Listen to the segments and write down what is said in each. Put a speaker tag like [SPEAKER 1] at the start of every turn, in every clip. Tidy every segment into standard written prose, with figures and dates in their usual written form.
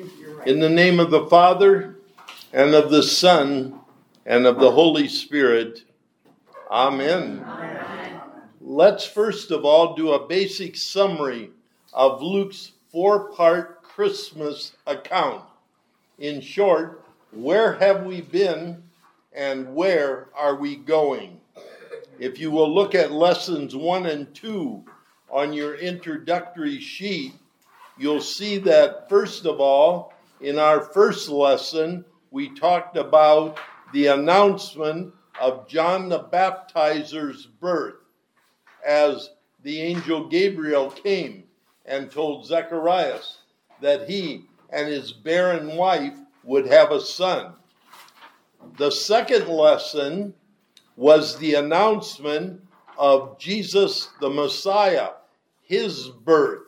[SPEAKER 1] In the name of the Father, and of the Son, and of the Holy Spirit. Amen. Amen. Let's first of all do a basic summary of Luke's four-part Christmas account. In short, where have we been and where are we going? If you will look at lessons 1 and 2 on your introductory sheet, you'll see that first of all, in our first lesson, we talked about the announcement of John the Baptizer's birth as the angel Gabriel came and told Zacharias that he and his barren wife would have a son. The second lesson was the announcement of Jesus the Messiah, his birth.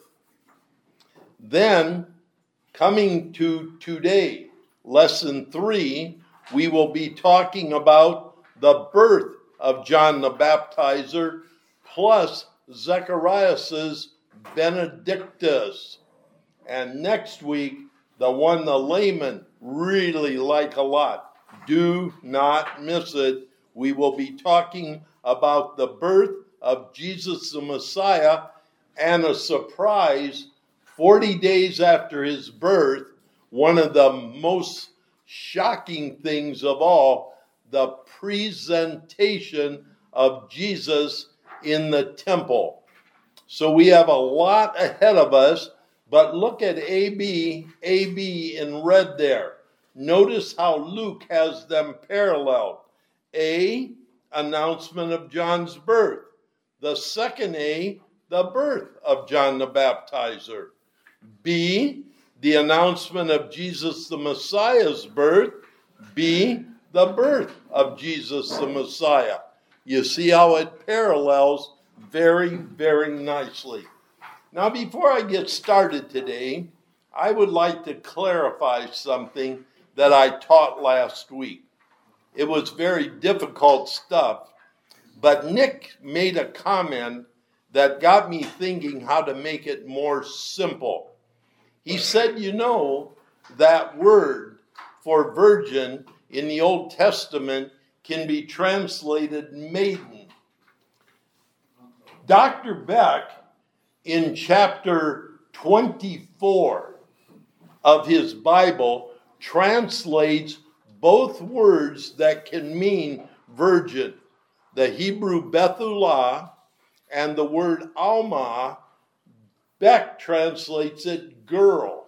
[SPEAKER 1] Then, coming to today, lesson 3, we will be talking about the birth of John the Baptizer plus Zacharias' Benedictus. And next week, the one the laymen really like a lot. Do not miss it. We will be talking about the birth of Jesus the Messiah and a surprise 40 days after his birth, one of the most shocking things of all, the presentation of Jesus in the temple. So we have a lot ahead of us, but look at AB in red there. Notice how Luke has them paralleled. A, announcement of John's birth. The second A, the birth of John the Baptizer. B, the announcement of Jesus the Messiah's birth. B, the birth of Jesus the Messiah. You see how it parallels very, very nicely. Now, before I get started today, I would like to clarify something that I taught last week. It was very difficult stuff, but Nick made a comment that got me thinking how to make it more simple. He said, you know, that word for virgin in the Old Testament can be translated maiden. Dr. Beck, in chapter 24 of his Bible, translates both words that can mean virgin. The Hebrew Bethulah and the word Alma, Beck translates it girl.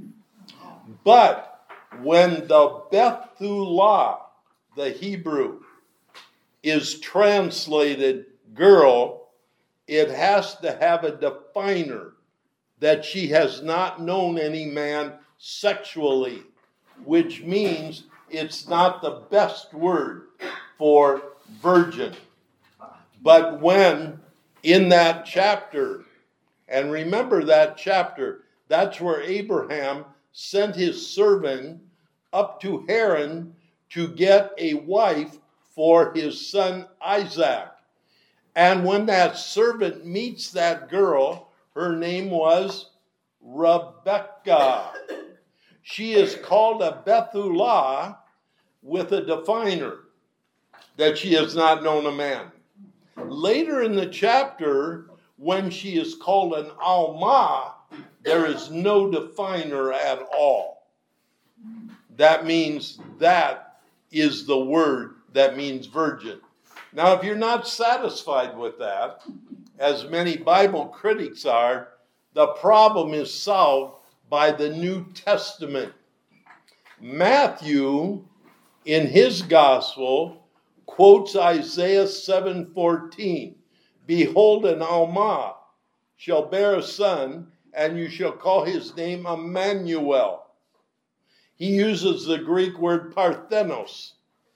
[SPEAKER 1] But when the Bethulah, the Hebrew, is translated girl, it has to have a definer that she has not known any man sexually, which means it's not the best word for virgin. But when in that chapter, and remember that chapter, that's where Abraham sent his servant up to Haran to get a wife for his son Isaac. And when that servant meets that girl, her name was Rebekah. She is called a Bethulah with a definer that she has not known a man. Later in the chapter, when she is called an Alma, there is no definer at all. That means that is the word that means virgin. Now, if you're not satisfied with that, as many Bible critics are, the problem is solved by the New Testament. Matthew, in his gospel, quotes Isaiah 7:14. Behold, an Alma shall bear a son, and you shall call his name Emmanuel. He uses the Greek word parthenos.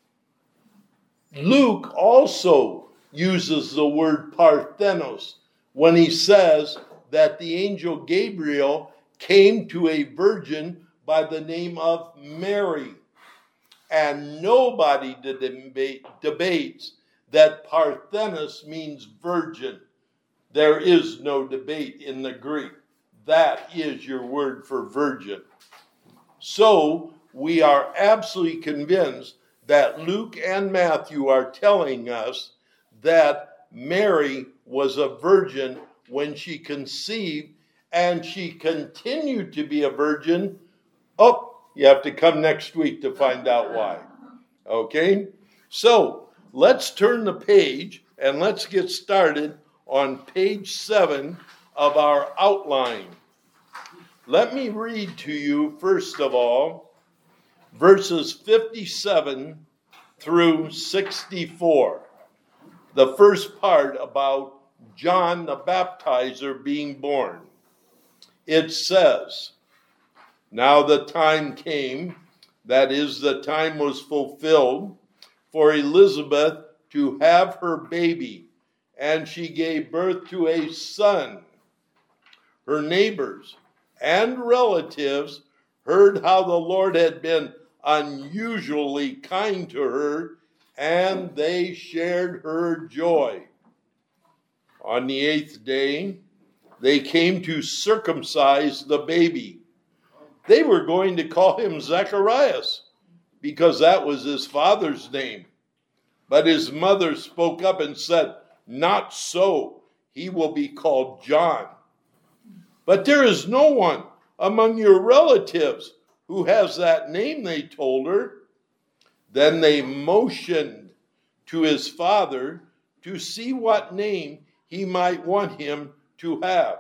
[SPEAKER 1] Luke also uses the word parthenos when he says that the angel Gabriel came to a virgin by the name of Mary. And nobody debates that parthenos means virgin. There is no debate in the Greek. That is your word for virgin. So we are absolutely convinced that Luke and Matthew are telling us that Mary was a virgin when she conceived, and she continued to be a virgin. Oh, you have to come next week to find out why. Okay? So let's turn the page and let's get started on page 7 of our outline. Let me read to you, first of all, verses 57 through 64. The first part about John the Baptizer being born. It says, "Now the time came, that is, the time was fulfilled, for Elizabeth to have her baby, and she gave birth to a son. Her neighbors and relatives heard how the Lord had been unusually kind to her, and they shared her joy. On the 8th day, they came to circumcise the baby. They were going to call him Zacharias, because that was his father's name. But his mother spoke up and said, 'Not so. He will be called John.' 'But there is no one among your relatives who has that name,' they told her. Then they motioned to his father to see what name he might want him to have.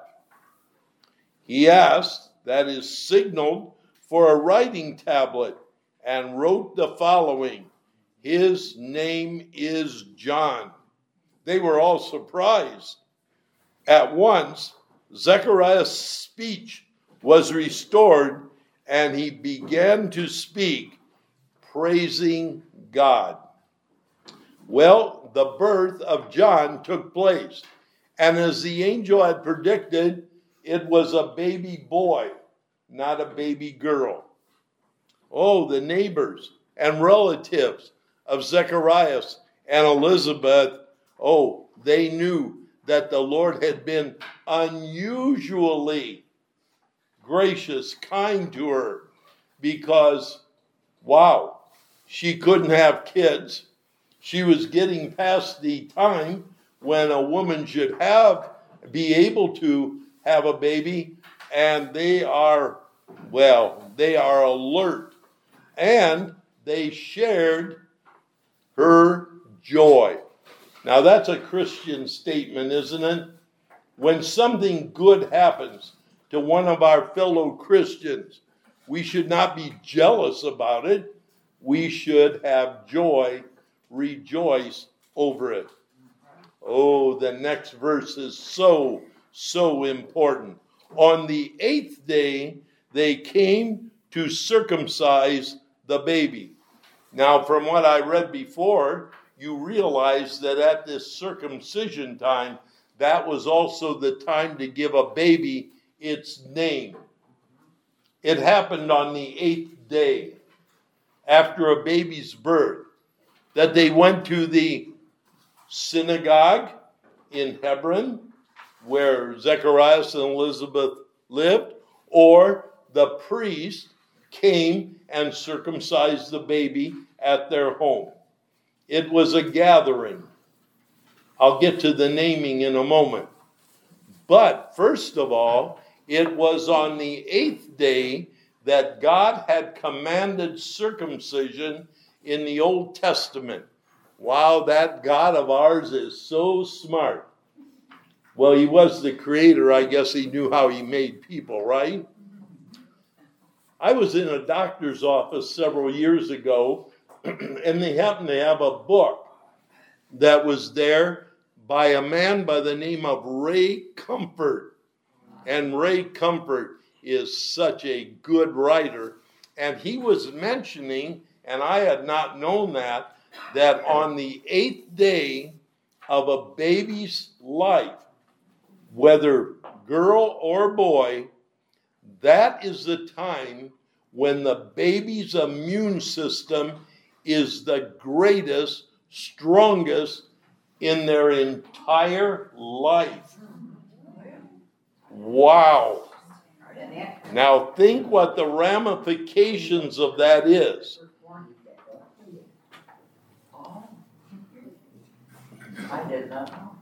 [SPEAKER 1] He asked, that is, signaled, for a writing tablet and wrote the following: 'His name is John.' They were all surprised. At once, Zechariah's speech was restored, and he began to speak, praising God. Well, the birth of John took place, and as the angel had predicted, it was a baby boy, not a baby girl. Oh, the neighbors and relatives of Zacharias and Elizabeth, oh, they knew that the Lord had been unusually gracious, kind to her, because, wow, she couldn't have kids. She was getting past the time when a woman should be able to have a baby, and they are alert. And they shared her joy. Now that's a Christian statement, isn't it? When something good happens to one of our fellow Christians, we should not be jealous about it. We should have joy, rejoice over it. Oh, the next verse is so important. On the 8th day, they came to circumcise the baby. Now, from what I read before, you realize that at this circumcision time, that was also the time to give a baby its name. It happened on the 8th day after a baby's birth that they went to the synagogue in Hebron, where Zacharias and Elizabeth lived, or the priest came and circumcised the baby at their home. It was a gathering. I'll get to the naming in a moment. But first of all, it was on the 8th day that God had commanded circumcision in the Old Testament. Wow, that God of ours is so smart. Well, he was the creator. I guess he knew how he made people, right? I was in a doctor's office several years ago, and they happened to have a book that was there by a man by the name of Ray Comfort. And Ray Comfort is such a good writer. And he was mentioning, and I had not known that on the 8th day of a baby's life, whether girl or boy, that is the time when the baby's immune system is the greatest, strongest in their entire life. Wow. Now think what the ramifications of that is.
[SPEAKER 2] I did not know.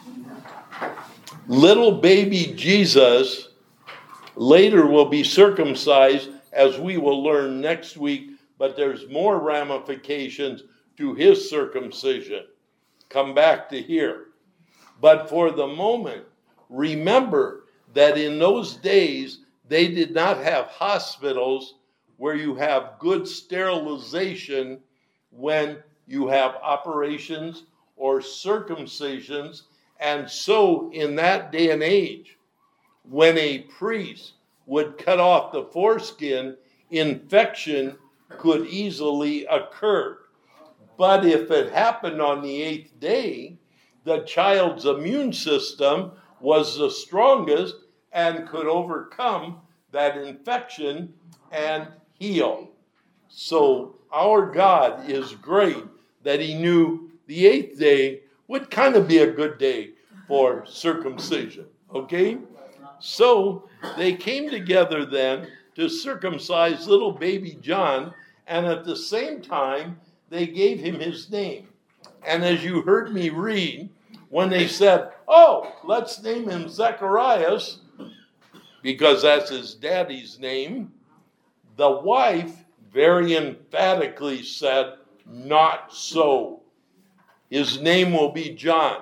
[SPEAKER 1] Little baby Jesus later will be circumcised, as we will learn next week, but there's more ramifications to his circumcision. Come back to here. But for the moment, remember that in those days, they did not have hospitals where you have good sterilization when you have operations or circumcisions. And so in that day and age, when a priest would cut off the foreskin, infection could easily occur. But if it happened on the 8th day, the child's immune system was the strongest and could overcome that infection and heal. So our God is great that he knew the 8th day would kind of be a good day for circumcision, okay? So they came together then to circumcise little baby John, and at the same time, they gave him his name. And as you heard me read, when they said, oh, let's name him Zacharias, because that's his daddy's name, the wife very emphatically said, not so. His name will be John.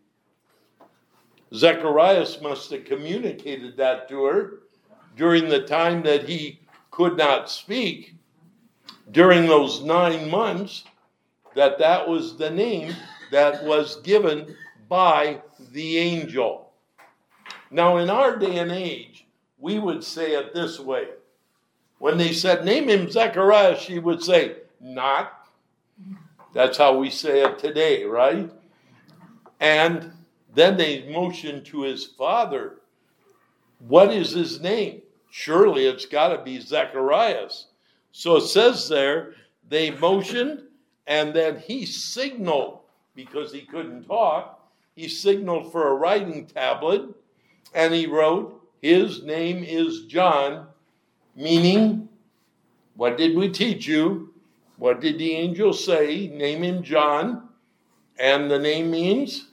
[SPEAKER 1] Zacharias must have communicated that to her during the time that he could not speak, during those 9 months, that was the name that was given by the angel. Now, in our day and age, we would say it this way. When they said, name him Zacharias, she would say, not. That's how we say it today, right? And then they motioned to his father, what is his name? Surely it's got to be Zacharias. So it says there, they motioned, and then he signaled, because he couldn't talk, he signaled for a writing tablet, and he wrote, his name is John, meaning, what did we teach you? What did the angel say? Name him John. And the name means?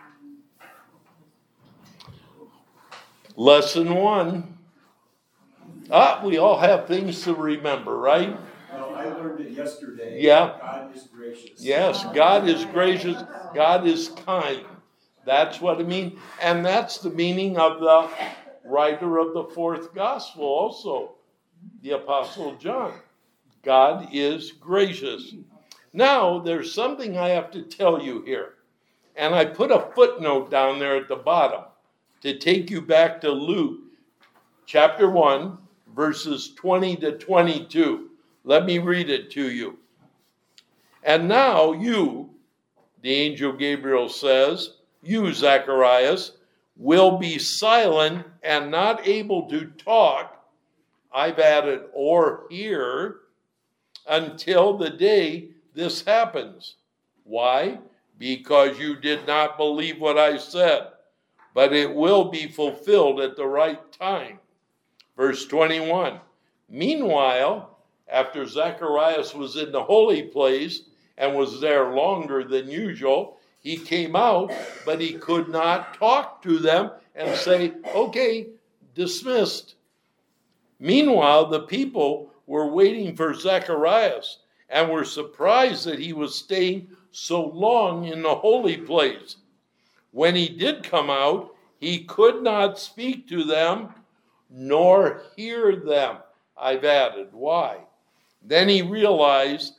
[SPEAKER 1] Lesson 1. We all have things to remember, right?
[SPEAKER 3] Well, I learned it yesterday.
[SPEAKER 1] Yeah.
[SPEAKER 3] God is gracious.
[SPEAKER 1] Yes, God is gracious. God is kind. That's what it means. And that's the meaning of the writer of the 4th gospel also, the Apostle John. God is gracious. Now, there's something I have to tell you here. And I put a footnote down there at the bottom to take you back to Luke chapter 1, verses 20 to 22. Let me read it to you. And now you, the angel Gabriel says, you, Zacharias, will be silent and not able to talk. I've added or hear until the day this happens. Why? Because you did not believe what I said, but it will be fulfilled at the right time. Verse 21. Meanwhile, after Zacharias was in the holy place and was there longer than usual, he came out, but he could not talk to them and say, okay, dismissed. Meanwhile, the people were waiting for Zacharias and were surprised that he was staying so long in the holy place. When he did come out, he could not speak to them nor hear them. I've added. Why? Then they realized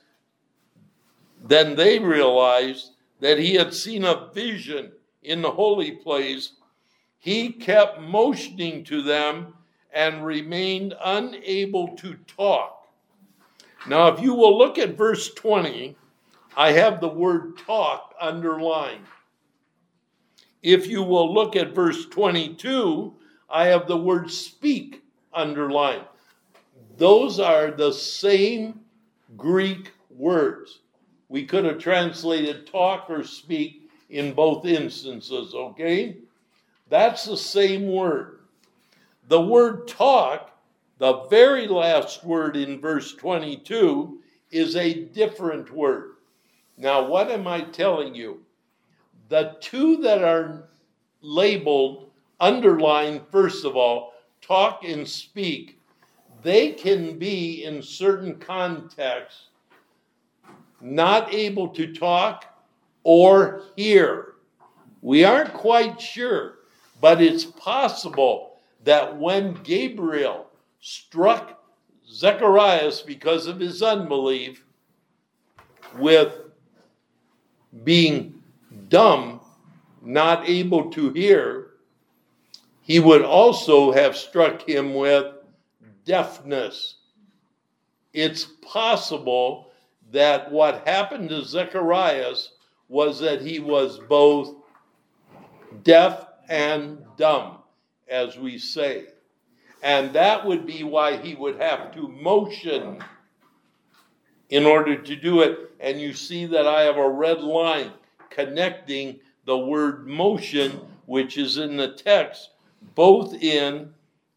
[SPEAKER 1] that he had seen a vision in the holy place. He kept motioning to them and remained unable to talk. Now, if you will look at verse 20, I have the word talk underlined. If you will look at verse 22, I have the word speak underlined. Those are the same Greek words. We could have translated talk or speak in both instances, okay? That's the same word. The word talk, the very last word in verse 22, is a different word. Now, what am I telling you? The two that are labeled, underlined, first of all, talk and speak, they can be in certain contexts not able to talk or hear. We aren't quite sure, but it's possible that when Gabriel struck Zacharias because of his unbelief with being dumb, not able to hear, he would also have struck him with deafness. It's possible that what happened to Zacharias was that he was both deaf and dumb, as we say. And that would be why he would have to motion in order to do it. And you see that I have a red line connecting the word motion, which is in the text, both in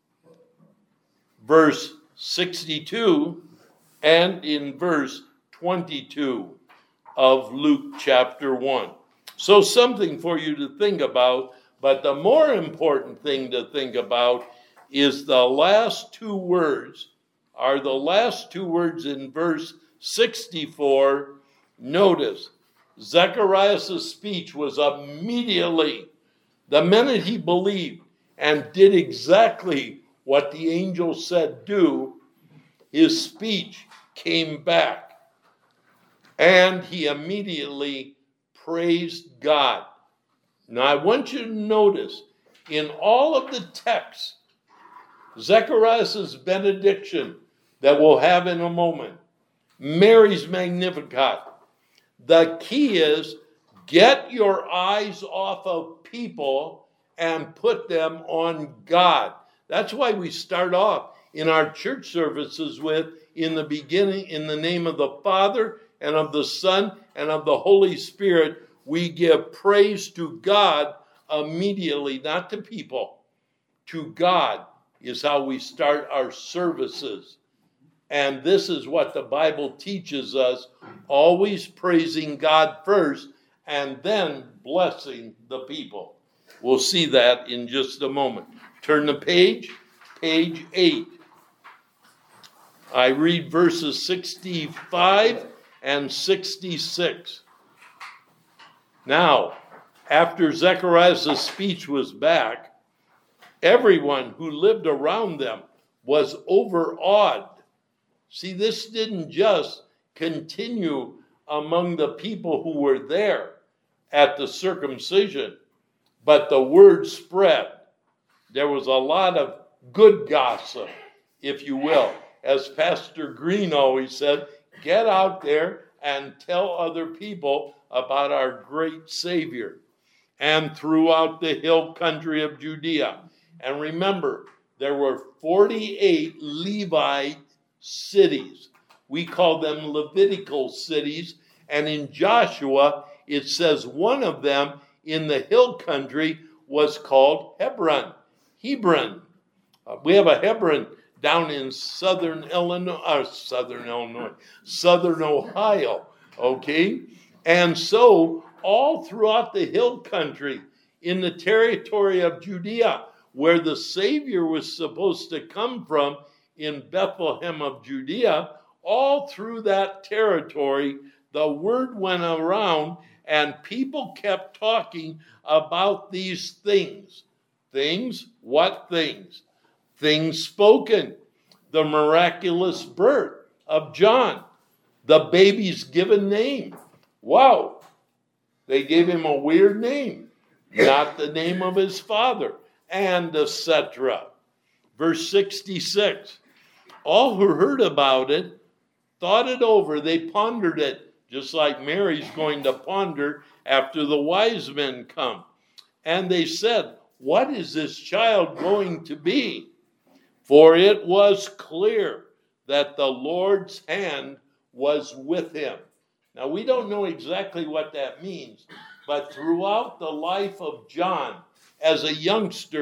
[SPEAKER 1] verse 62 and in verse 22 of Luke chapter 1. So something for you to think about, but the more important thing to think about is the last two words, are the last two words in verse 64. Notice, Zacharias' speech was immediately, the minute he believed and did exactly what the angel said do, his speech came back. And he immediately praised God. Now I want you to notice, in all of the texts, Zacharias' benediction that we'll have in a moment, Mary's Magnificat, the key is get your eyes off of people and put them on God. That's why we start off in our church services with, in the beginning, in the name of the Father and of the Son and of the Holy Spirit, we give praise to God immediately, not to people. To God is how we start our services. And this is what the Bible teaches us, always praising God first and then blessing the people. We'll see that in just a moment. Turn the page 8. I read verses 65 and 66. Now, after Zacharias' speech was back, everyone who lived around them was overawed. See, this didn't just continue among the people who were there at the circumcision, but the word spread. There was a lot of good gossip, if you will. As Pastor Green always said, get out there and tell other people about our great Savior. And throughout the hill country of Judea. And remember, there were 48 Levite cities. We call them Levitical cities. And in Joshua, it says one of them in the hill country was called Hebron. We have a Hebron down in southern Ohio, okay? And so all throughout the hill country, in the territory of Judea, where the Savior was supposed to come from, in Bethlehem of Judea, all through that territory, the word went around and people kept talking about these things. Things? What things? Things spoken. The miraculous birth of John. The baby's given name. Wow. They gave him a weird name. Not the name of his father. And etc. Verse 66. All who heard about it thought it over. They pondered it, just like Mary's going to ponder after the wise men come. And they said, what is this child going to be? For it was clear that the Lord's hand was with him. Now, we don't know exactly what that means, but throughout the life of John, as a youngster,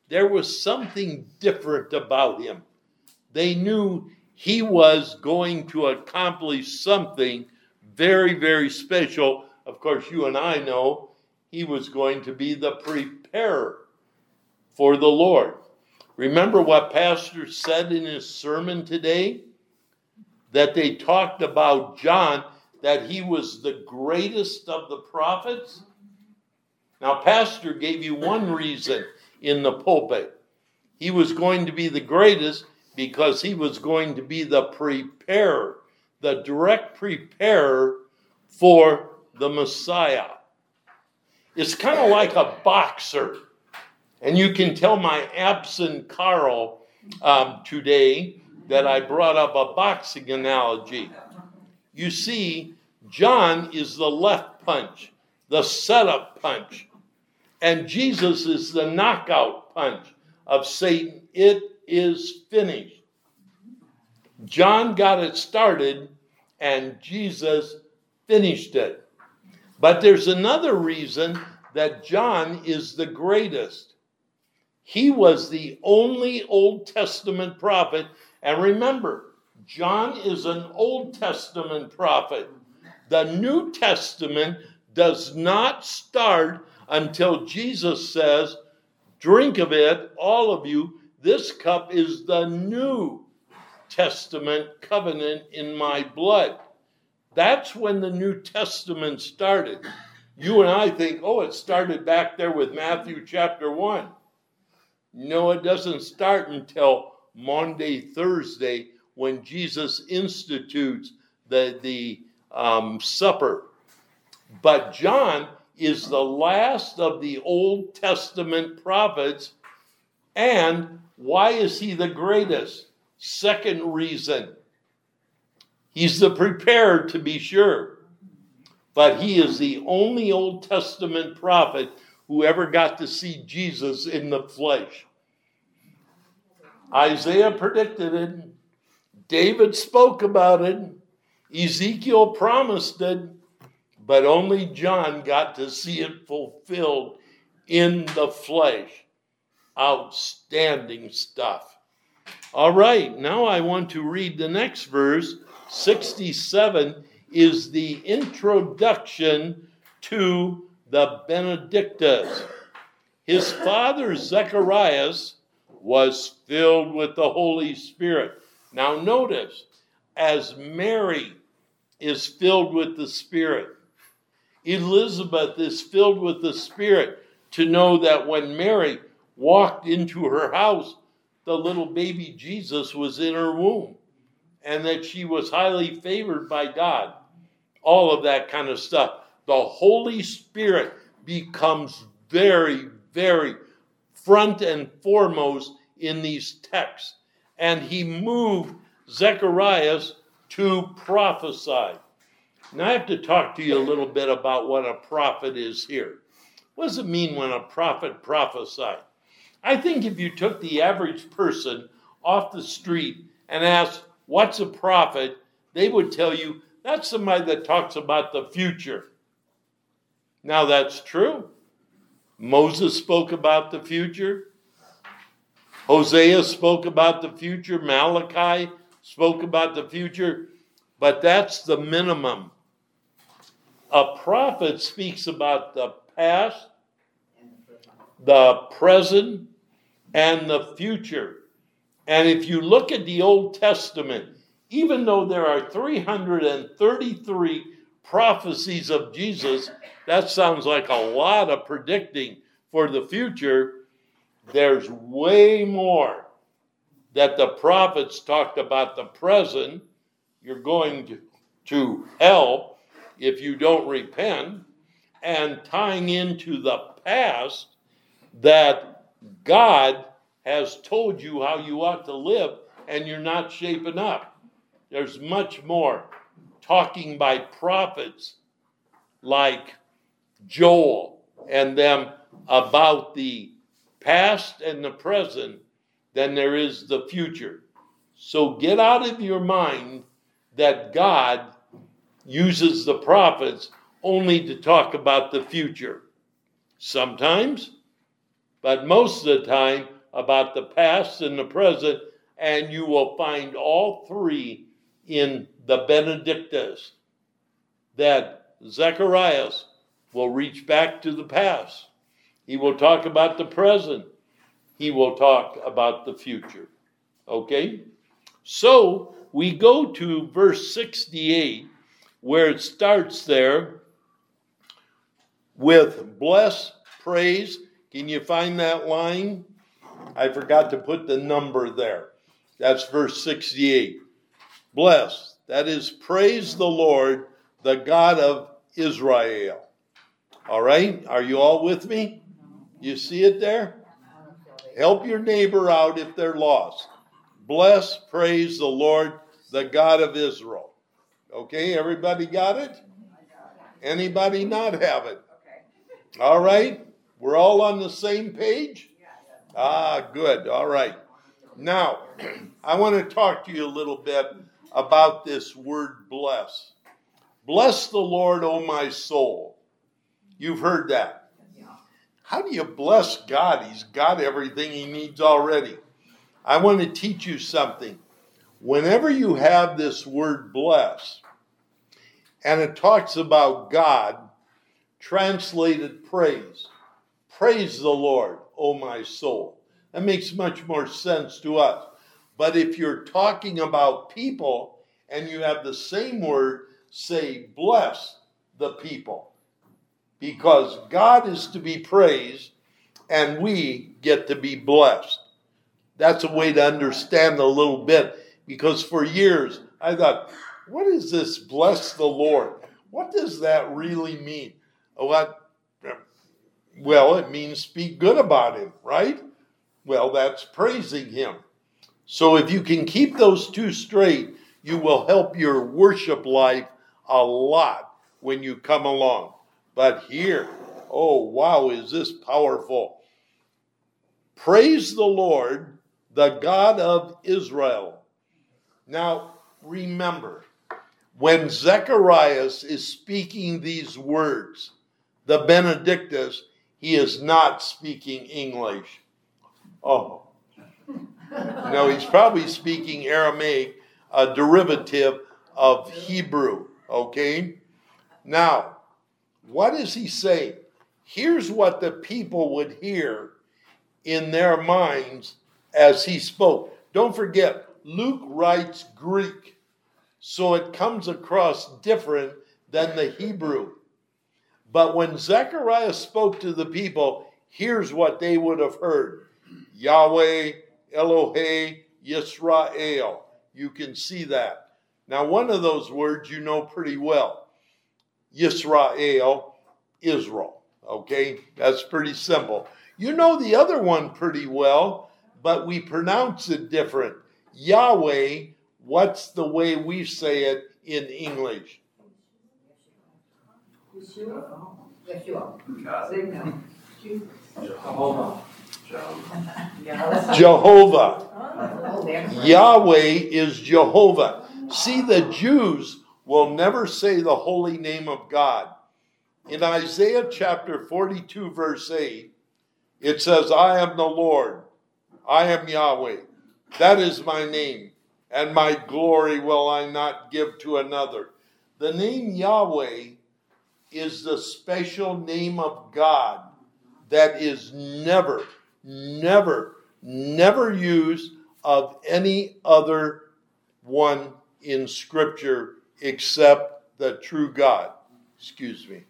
[SPEAKER 1] there was something different about him. They knew he was going to accomplish something very, very special. Of course, you and I know he was going to be the preparer for the Lord. Remember what Pastor said in his sermon today? That they talked about John, that he was the greatest of the prophets. Now, Pastor gave you one reason in the pulpit. He was going to be the greatest because he was going to be the preparer, the direct preparer for the Messiah. It's kind of like a boxer. And you can tell my absent Carl today that I brought up a boxing analogy. You see, John is the left punch, the setup punch. And Jesus is the knockout punch of Satan. It is finished. John got it started and Jesus finished it. But there's another reason that John is the greatest. He was the only Old Testament prophet. And remember, John is an Old Testament prophet. The New Testament does not start until Jesus says, drink of it, all of you. This cup is the New Testament covenant in my blood. That's when the New Testament started. You and I think, it started back there with Matthew chapter 1. No, it doesn't start until Maundy, Thursday, when Jesus institutes the supper. But John is the last of the Old Testament prophets. And why is he the greatest? Second reason. He's the preparer, to be sure. But he is the only Old Testament prophet who ever got to see Jesus in the flesh. Isaiah predicted it. David spoke about it. Ezekiel promised it. But only John got to see it fulfilled in the flesh. Outstanding stuff. All right, now I want to read the next verse. 67 is the introduction to the Benedictus. His father, Zacharias, was filled with the Holy Spirit. Now notice, as Mary is filled with the Spirit, Elizabeth is filled with the Spirit to know that when Mary walked into her house, the little baby Jesus was in her womb and that she was highly favored by God. All of that kind of stuff. The Holy Spirit becomes very, very front and foremost in these texts. And he moved Zacharias to prophesy. Now I have to talk to you a little bit about what a prophet is here. What does it mean when a prophet prophesies? I think if you took the average person off the street and asked, what's a prophet? They would tell you, that's somebody that talks about the future. Now that's true. Moses spoke about the future. Hosea spoke about the future. Malachi spoke about the future. But that's the minimum. A prophet speaks about the past, the present, and the future. And if you look at the Old Testament, even though there are 333 prophecies of Jesus, that sounds like a lot of predicting for the future. There's way more that the prophets talked about the present. You're going to hell if you don't repent, and tying into the past that God has told you how you ought to live and you're not shaping up. There's much more talking by prophets like Joel and them about the past and the present than there is the future. So get out of your mind that God uses the prophets only to talk about the future. Sometimes, but most of the time, about the past and the present, and you will find all three in the Benedictus, that Zacharias will reach back to the past. He will talk about the present. He will talk about the future. Okay? So we go to verse 68, where it starts there with bless, praise. Can you find that line? I forgot to put the number there. That's verse 68. Bless, that is, praise the Lord, the God of Israel. All right? Are you all with me? You see it there? Help your neighbor out if they're lost. Bless, praise the Lord, the God of Israel. Okay, everybody got it? Anybody not have it? All right? We're all on the same page? Ah, good. All right. Now, I want to talk to you a little bit about this word bless. Bless the Lord, O my soul. You've heard that. How do you bless God? He's got everything he needs already. I want to teach you something. Whenever you have this word bless, and it talks about God, translated praise. Praise the Lord, O my soul. That makes much more sense to us. But if you're talking about people and you have the same word, say bless the people. Because God is to be praised and we get to be blessed. That's a way to understand a little bit, because for years I thought, what is this bless the Lord? What does that really mean? Well, it means speak good about him, right? Well, that's praising him. So if you can keep those two straight, you will help your worship life a lot when you come along. But here, oh wow, is this powerful. Praise the Lord, the God of Israel. Now, remember, when Zacharias is speaking these words, the Benedictus, he is not speaking English. Oh. No, he's probably speaking Aramaic, a derivative of Hebrew, okay? Now, what is he saying? Here's what the people would hear in their minds as he spoke. Don't forget, Luke writes Greek, so it comes across different than the Hebrew. But when Zechariah spoke to the people, here's what they would have heard. Yahweh, Elohe, Yisrael. You can see that. Now, one of those words you know pretty well. Yisrael, Israel. Okay? That's pretty simple. You know the other one pretty well, but we pronounce it different. Yahweh, what's the way we say it in English? Jehovah. Yahweh is Jehovah. See, the Jews will never say the holy name of God. In Isaiah chapter 42, verse 8, it says, I am the Lord, I am Yahweh. That is my name, and my glory will I not give to another. The name Yahweh is the special name of God that is never used of any other one in Scripture except the true God. Excuse me.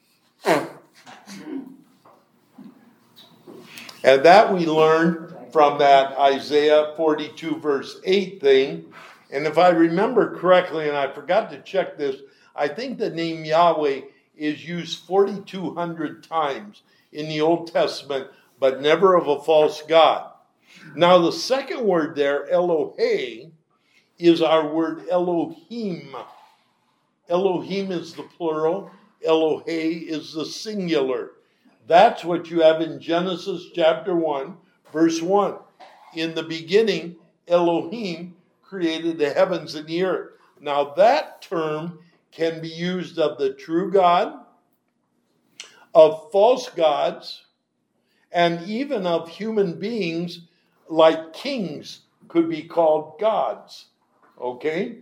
[SPEAKER 1] And that we learn from that Isaiah 42 verse 8 thing. And if I remember correctly, and I forgot to check this, I think the name Yahweh is used 4,200 times in the Old Testament, but never of a false god. Now the second word there, Elohe, is our word Elohim. Elohim is the plural. Elohe is the singular. That's what you have in Genesis chapter 1, verse 1. In the beginning, Elohim created the heavens and the earth. Now that term can be used of the true God, of false gods, and even of human beings, like kings could be called gods. Okay?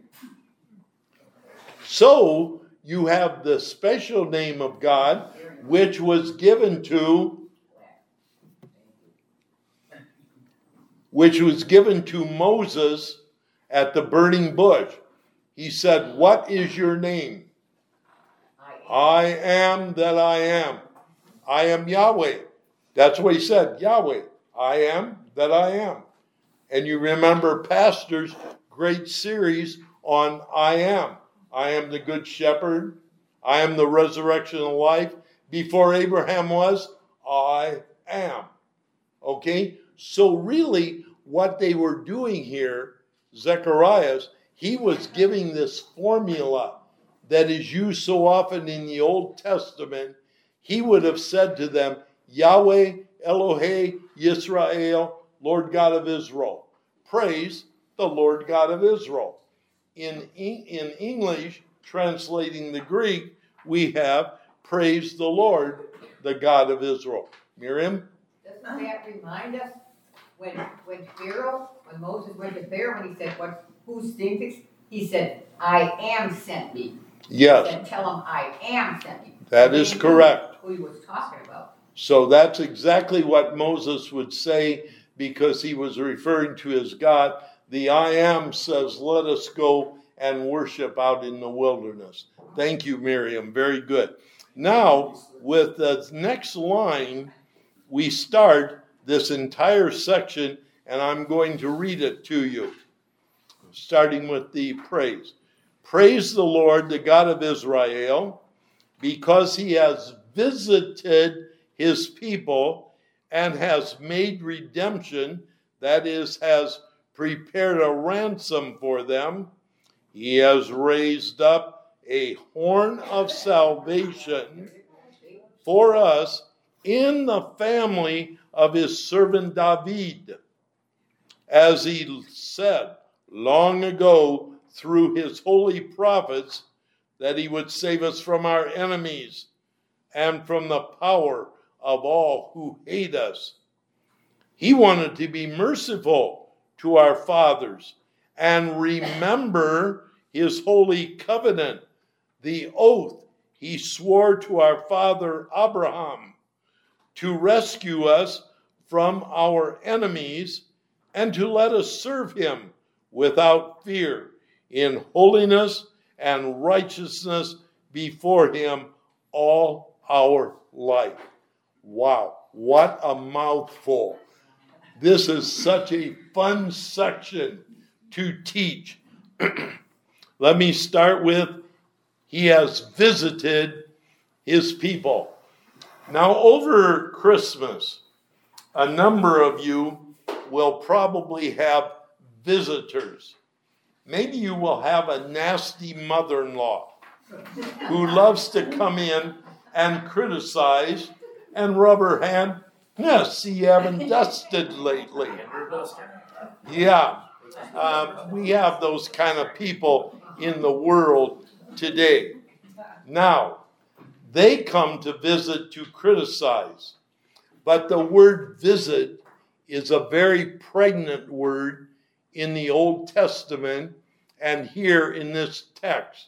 [SPEAKER 1] So you have the special name of God, which was given to Moses at the burning bush. He said, "What is your name?" I am that I am. I am Yahweh. That's what he said, Yahweh. I am that I am. And you remember Pastor's great series on I am. I am the good shepherd. I am the resurrection and life. Before Abraham was, I am. Okay? So really, what they were doing here, Zechariah, he was giving this formula that is used so often in the Old Testament. He would have said to them, Yahweh, Elohei, Yisrael, Lord God of Israel. Praise the Lord God of Israel. In English, translating the Greek, we have praise the Lord, the God of Israel. Miriam?
[SPEAKER 2] Doesn't that remind us when Pharaoh, when Moses went to Pharaoh and he said, who's stinks? He said, I am sent me.
[SPEAKER 1] Yes.
[SPEAKER 2] He said, tell him I am sent me.
[SPEAKER 1] That is correct.
[SPEAKER 2] Who he was talking about.
[SPEAKER 1] So that's exactly what Moses would say, because he was referring to his God. The I am says, let us go and worship out in the wilderness. Thank you, Miriam. Very good. Now, with the next line, we start this entire section, and I'm going to read it to you, starting with the praise. Praise the Lord, the God of Israel, because he has visited his people and has made redemption, that is, has prepared a ransom for them. He has raised up a horn of salvation for us in the family of his servant David, as he said long ago through his holy prophets, that he would save us from our enemies and from the power of all who hate us. He wanted to be merciful to our fathers and remember his holy covenant, the oath he swore to our father Abraham, to rescue us from our enemies and to let us serve him without fear in holiness and righteousness before him all our life. Wow, what a mouthful. This is such a fun section to teach. Let me start with, he has visited his people. Now, over Christmas, a number of you will probably have visitors. Maybe you will have a nasty mother-in-law who loves to come in and criticize and rub her hand. Yes, you haven't dusted lately. Yeah, we have those kind of people in the world today. Now, they come to visit to criticize. But the word visit is a very pregnant word in the Old Testament and here in this text.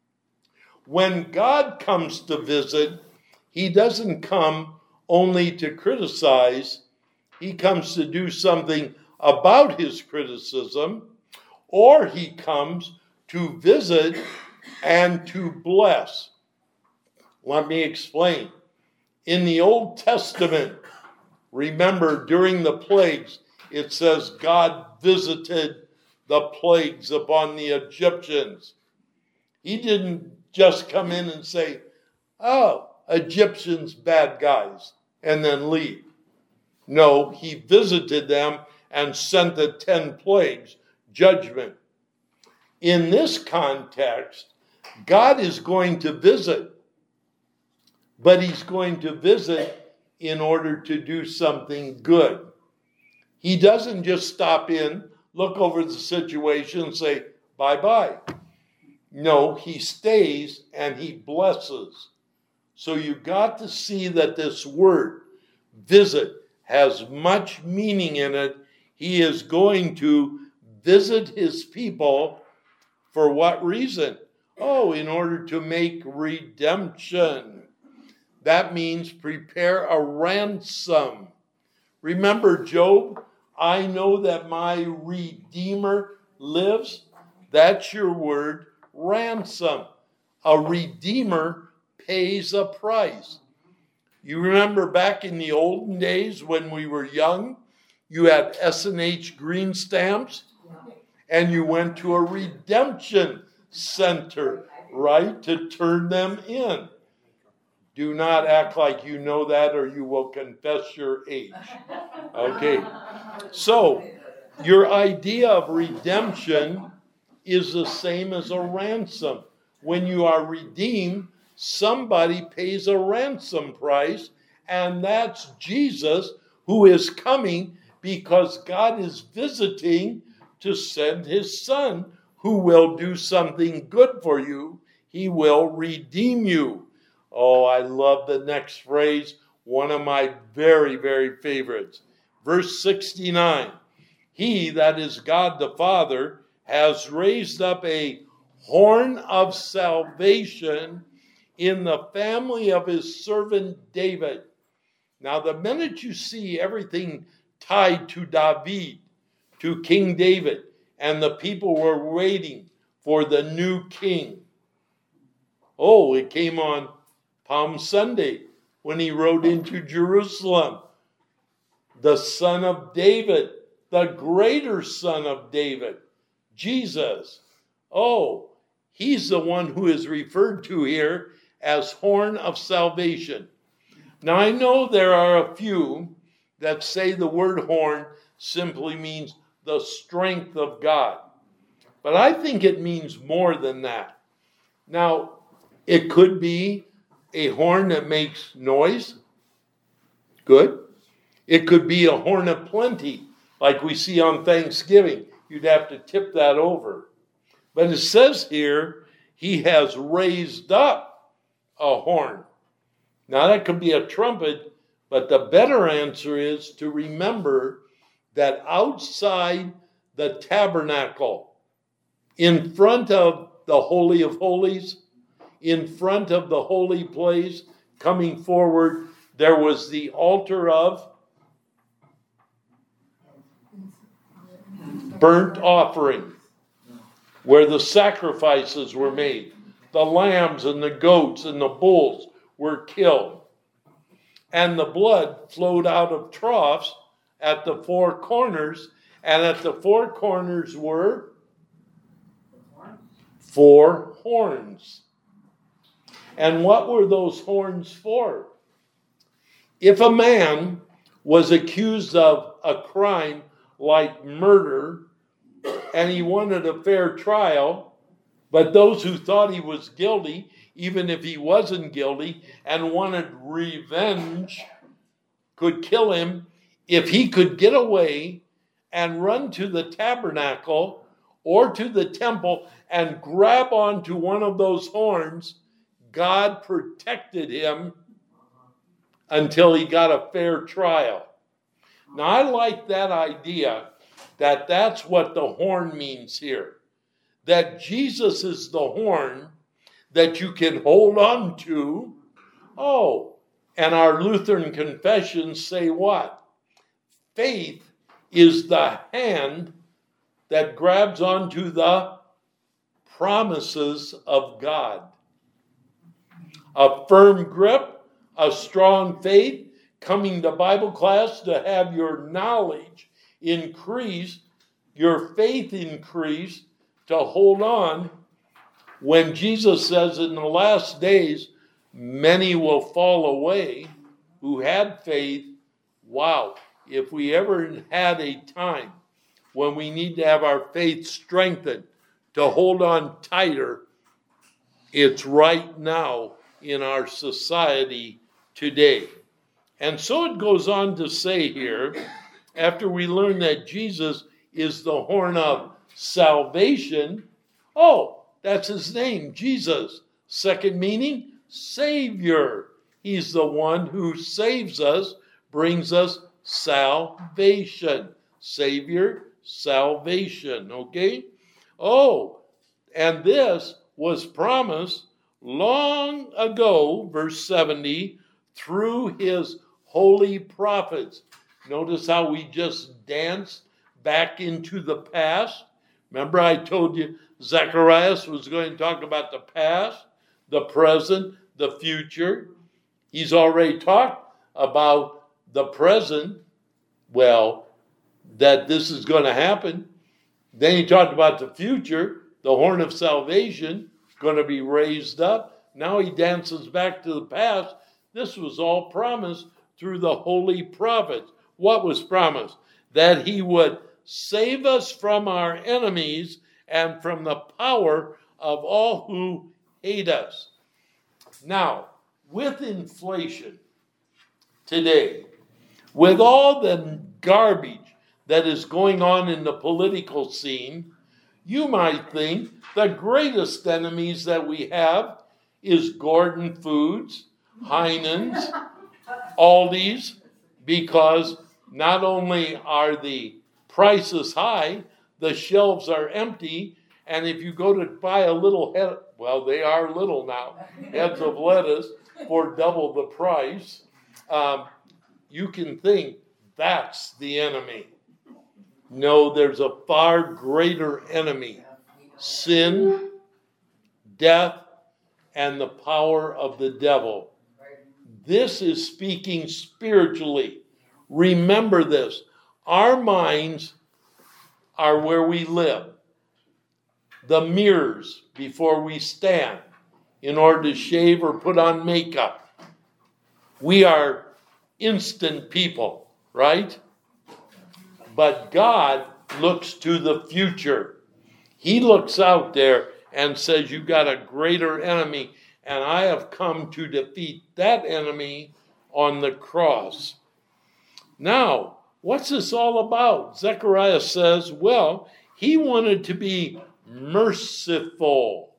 [SPEAKER 1] When God comes to visit, he doesn't come only to criticize. He comes to do something about his criticism, or he comes to visit and to bless. Let me explain. In the Old Testament, remember, during the plagues, it says God visited the plagues upon the Egyptians. He didn't just come in and say, oh, Egyptians, bad guys, and then leave. No, he visited them and sent the 10 plagues, judgment. In this context, God is going to visit, but he's going to visit in order to do something good. He doesn't just stop in, look over the situation, and say, bye-bye. No, he stays and he blesses. So you got to see that this word, visit, has much meaning in it. He is going to visit his people. For what reason? Oh, in order to make redemption. That means prepare a ransom. Remember Job? I know that my Redeemer lives. That's your word, ransom. A redeemer pays a price. You remember back in the olden days when we were young, you had S&H green stamps, and you went to a redemption center, right, to turn them in. Do not act like you know that or you will confess your age. Okay. So, your idea of redemption is the same as a ransom. When you are redeemed, somebody pays a ransom price, and that's Jesus, who is coming because God is visiting to send his Son, who will do something good for you. He will redeem you. Oh, I love the next phrase, one of my very, very favorites. Verse 69, he, that is God the Father, has raised up a horn of salvation in the family of his servant David. Now, the minute you see everything tied to David, to King David, and the people were waiting for the new king. Oh, it came on Palm Sunday when he rode into Jerusalem. The Son of David, the greater Son of David, Jesus. Oh, he's the one who is referred to here as horn of salvation. Now, I know there are a few that say the word horn simply means the strength of God. But I think it means more than that. Now, it could be a horn that makes noise. Good. It could be a horn of plenty, like we see on Thanksgiving. You'd have to tip that over. But it says here, he has raised up a horn. Now, that could be a trumpet, but the better answer is to remember that outside the tabernacle, in front of the Holy of Holies, in front of the holy place, coming forward, there was the altar of burnt offering, where the sacrifices were made. The lambs and the goats and the bulls were killed. And the blood flowed out of troughs at the four corners, and at the four corners were four horns. And what were those horns for? If a man was accused of a crime like murder, and he wanted a fair trial, but those who thought he was guilty, even if he wasn't guilty, and wanted revenge, could kill him, if he could get away and run to the tabernacle or to the temple and grab onto one of those horns, God protected him until he got a fair trial. Now, I like that idea that that's what the horn means here. That Jesus is the horn that you can hold on to. Oh, and our Lutheran confessions say what? Faith is the hand that grabs onto the promises of God. A firm grip, a strong faith, coming to Bible class to have your knowledge increase, your faith increase, to hold on. When Jesus says in the last days, many will fall away who had faith. Wow, if we ever had a time when we need to have our faith strengthened to hold on tighter, it's right now in our society today. And so it goes on to say here, after we learn that Jesus is the horn of salvation, oh, that's his name, Jesus. Second meaning, Savior. He's the one who saves us, brings us salvation. Savior, salvation, okay? Oh, and this was promised long ago, verse 70, through his holy prophets. Notice how we just danced back into the past. Remember I told you Zacharias was going to talk about the past, the present, the future. He's already talked about the present, well, that this is going to happen. Then he talked about the future, the horn of salvation going to be raised up. Now he dances back to the past. This was all promised through the holy prophets. What was promised? That he would save us from our enemies and from the power of all who hate us. Now, with inflation today, with all the garbage that is going on in the political scene, you might think the greatest enemies that we have is Gordon Foods, Heinen's, Aldi's, because not only are the prices high, the shelves are empty, and if you go to buy a little head, well, they are little now, heads of lettuce for double the price, you can think that's the enemy. No, there's a far greater enemy. Sin, death, and the power of the devil. This is speaking spiritually. Remember this. Our minds are where we live. The mirrors before we stand in order to shave or put on makeup. We are instant people, right? But God looks to the future. He looks out there and says, you've got a greater enemy, and I have come to defeat that enemy on the cross. Now, what's this all about? Zechariah says, well, he wanted to be merciful.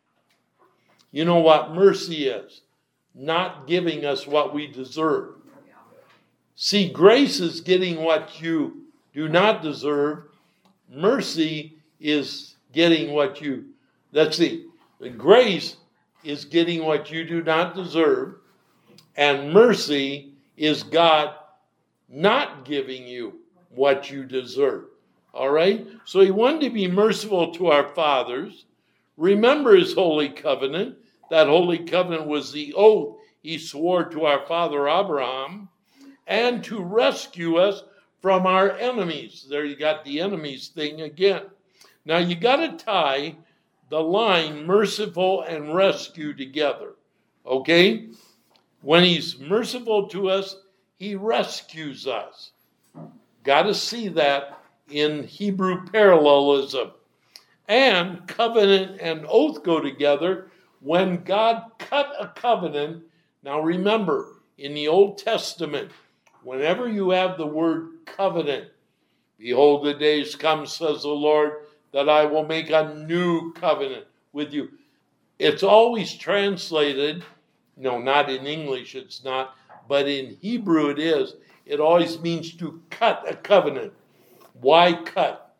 [SPEAKER 1] You know what mercy is? Not giving us what we deserve. See, grace is getting what you do not deserve. Mercy is getting what you, let's see, grace is getting what you do not deserve, and mercy is God not giving you what you deserve. All right? So he wanted to be merciful to our fathers. Remember his holy covenant. That holy covenant was the oath he swore to our father Abraham, and to rescue us from our enemies. There you got the enemies thing again. Now you got to tie the line merciful and rescue together. Okay? When he's merciful to us, he rescues us. Got to see that in Hebrew parallelism. And covenant and oath go together. When God cut a covenant, now remember, in the Old Testament, whenever you have the word covenant, behold, the days come, says the Lord, that I will make a new covenant with you. It's always translated, no, not in English, it's not, but in Hebrew it is. It always means to cut a covenant. Why cut?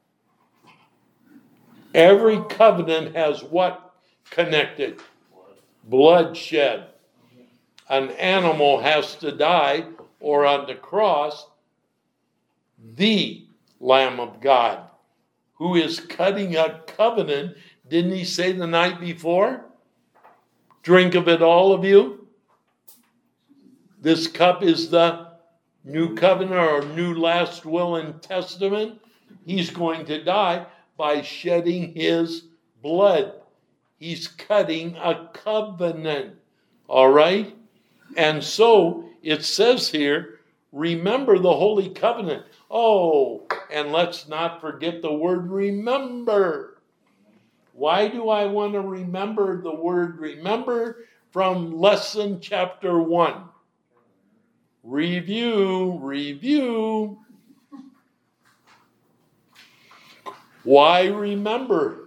[SPEAKER 1] Every covenant has what connected? Bloodshed. An animal has to die, or on the cross, the Lamb of God, who is cutting a covenant. Didn't he say the night before? Drink of it, all of you. This cup is the new covenant or new last will and testament. He's going to die by shedding his blood. He's cutting a covenant. All right? And so it says here, remember the holy covenant. Oh, and let's not forget the word remember. Why do I want to remember the word remember? From lesson chapter 1. Review. Why remember?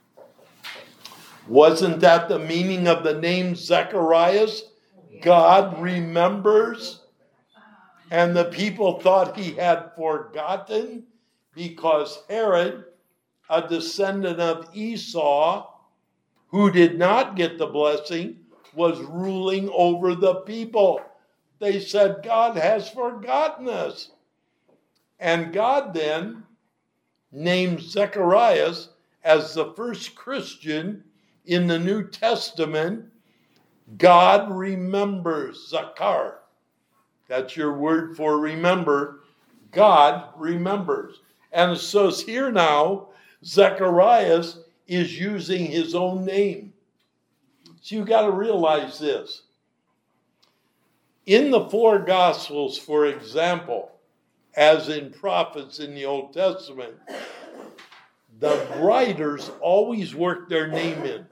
[SPEAKER 1] Wasn't that the meaning of the name Zacharias? God remembers. And the people thought he had forgotten because Herod, a descendant of Esau, who did not get the blessing, was ruling over the people. They said, God has forgotten us. And God then named Zacharias as the first Christian in the New Testament. God remembers, Zakar. That's your word for remember. God remembers. And so here now, Zacharias is using his own name. So you got to realize this. In the four Gospels, for example, as in prophets in the Old Testament, the writers always work their name in.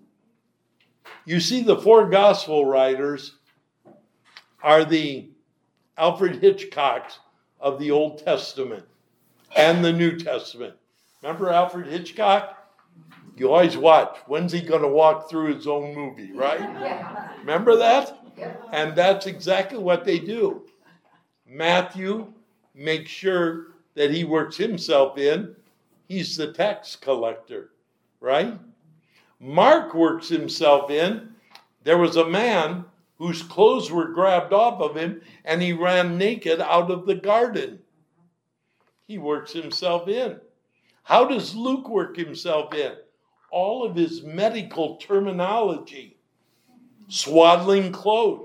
[SPEAKER 1] You see, the four Gospel writers are the Alfred Hitchcocks of the Old Testament and the New Testament. Remember Alfred Hitchcock? You always watch. When's he going to walk through his own movie, right?
[SPEAKER 2] Yeah.
[SPEAKER 1] Remember that?
[SPEAKER 2] Yeah.
[SPEAKER 1] And that's exactly what they do. Matthew makes sure that he works himself in. He's the tax collector, right? Mark works himself in. There was a man whose clothes were grabbed off of him, and he ran naked out of the garden. He works himself in. How does Luke work himself in? All of his medical terminology. Swaddling clothes.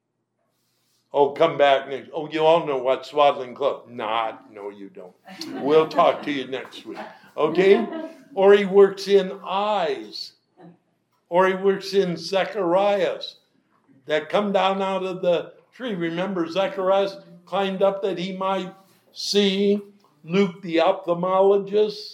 [SPEAKER 1] Oh, come back next. Oh, you all know what swaddling clothes. No, you don't. We'll talk to you next week. Okay? Or he works in eyes. Or he works in Zacharias that come down out of the tree. Remember, Zacharias climbed up that he might see Luke the ophthalmologist.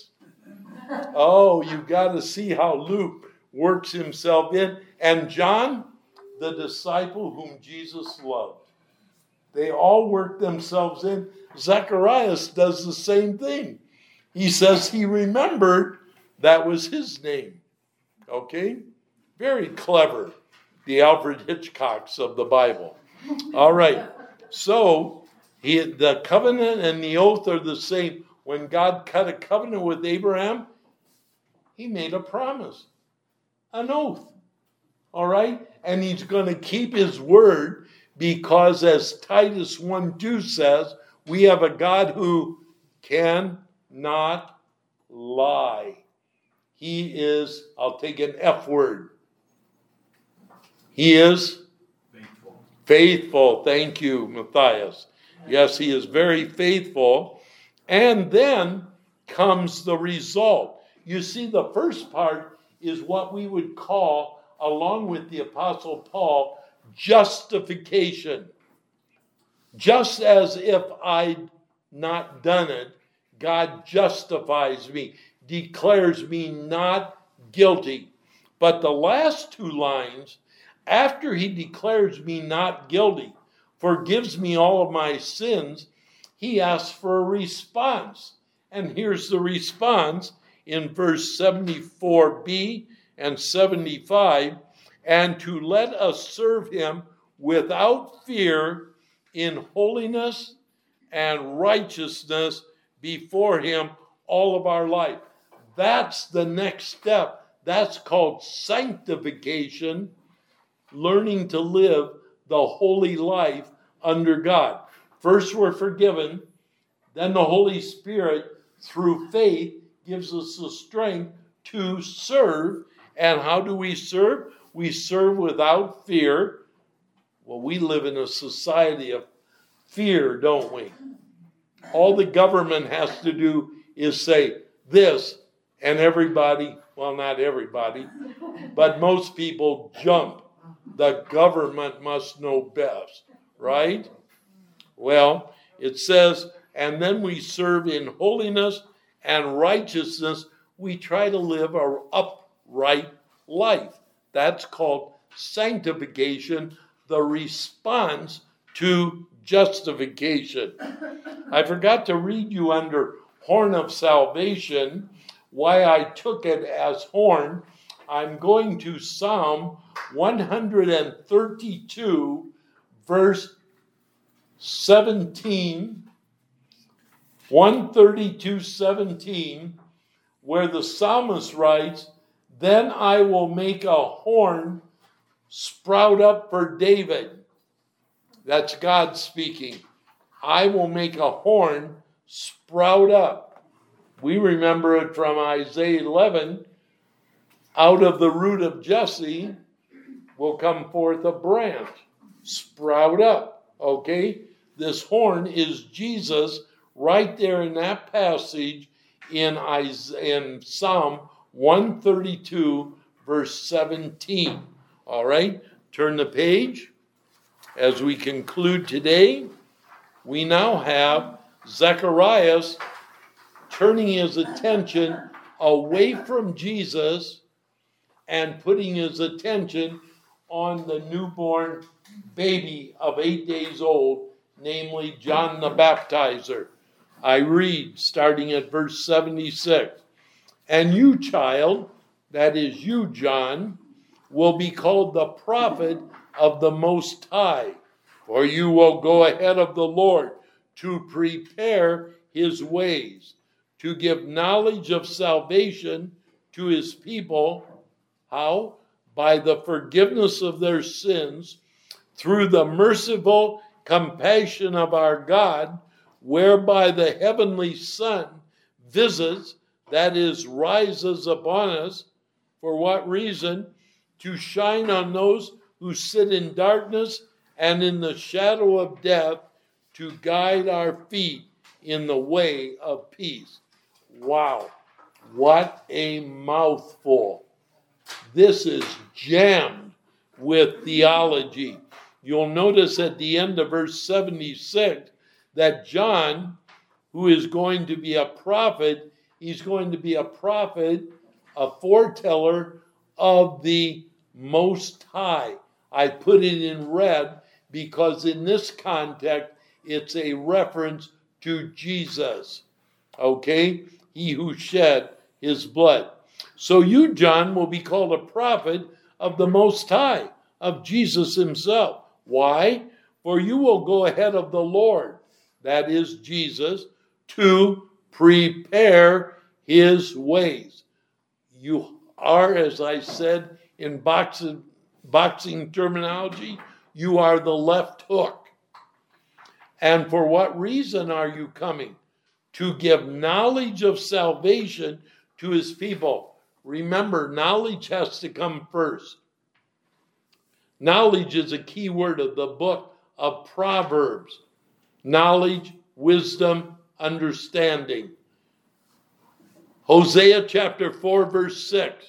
[SPEAKER 1] Oh, you've got to see how Luke works himself in. And John, the disciple whom Jesus loved. They all work themselves in. Zacharias does the same thing. He says he remembered that was his name. Okay? Very clever. The Alfred Hitchcocks of the Bible. All right. So, the covenant and the oath are the same. When God cut a covenant with Abraham, he made a promise, an oath. All right? And he's going to keep his word because, as Titus 1:2 says, we have a God who cannot lie. He is, I'll take an F word. He is
[SPEAKER 3] Faithful.
[SPEAKER 1] Faithful. Thank you, Matthias. Yes, he is very faithful. And then comes the result. You see, the first part is what we would call, along with the Apostle Paul, justification. Just as if I'd not done it, God justifies me, declares me not guilty. But the last two lines, after he declares me not guilty, forgives me all of my sins, he asks for a response. And here's the response in verse 74b and 75. And to let us serve him without fear in holiness and righteousness before him all of our life. That's the next step. That's called sanctification, learning to live the holy life under God. First we're forgiven, then the Holy Spirit, through faith, gives us the strength to serve. And how do we serve? We serve without fear. Well, we live in a society of fear, don't we? All the government has to do is say this, and everybody, well, not everybody, but most people jump. The government must know best, right? Well, it says, and then we serve in holiness and righteousness. We try to live an upright life. That's called sanctification, the response to justification. I forgot to read you under horn of salvation why I took it as horn. I'm going to Psalm 132, verse 17, 132:17, where the psalmist writes, "Then I will make a horn sprout up for David." That's God speaking. I will make a horn sprout up. We remember it from Isaiah 11. Out of the root of Jesse will come forth a branch. Sprout up. Okay? This horn is Jesus right there in that passage in Psalm 132, verse 17. All right? Turn the page. As we conclude today, we now have Zacharias turning his attention away from Jesus and putting his attention on the newborn baby of 8 days old, namely John the Baptizer. I read, starting at verse 76, "And you, child," that is you, John, "will be called the prophet of the Most High, for you will go ahead of the Lord to prepare his ways, to give knowledge of salvation to his people." How? By the forgiveness of their sins, through the merciful compassion of our God, whereby the heavenly sun visits, that is, rises upon us. For what reason? To shine on those who sit in darkness and in the shadow of death, to guide our feet in the way of peace. Wow, what a mouthful. This is jammed with theology. You'll notice at the end of verse 76 that John, who is going to be a prophet, he's going to be a prophet, a foreteller of the Most High. I put it in red because in this context, it's a reference to Jesus. Okay? He who shed his blood. So you, John, will be called a prophet of the Most High, of Jesus himself. Why? For you will go ahead of the Lord, that is Jesus, to prepare his ways. You are, as I said in boxing terminology, you are the left hook. And for what reason are you coming? To give knowledge of salvation to his people. Remember, knowledge has to come first. Knowledge is a key word of the book of Proverbs. Knowledge, wisdom, understanding. Hosea chapter 4, verse 6.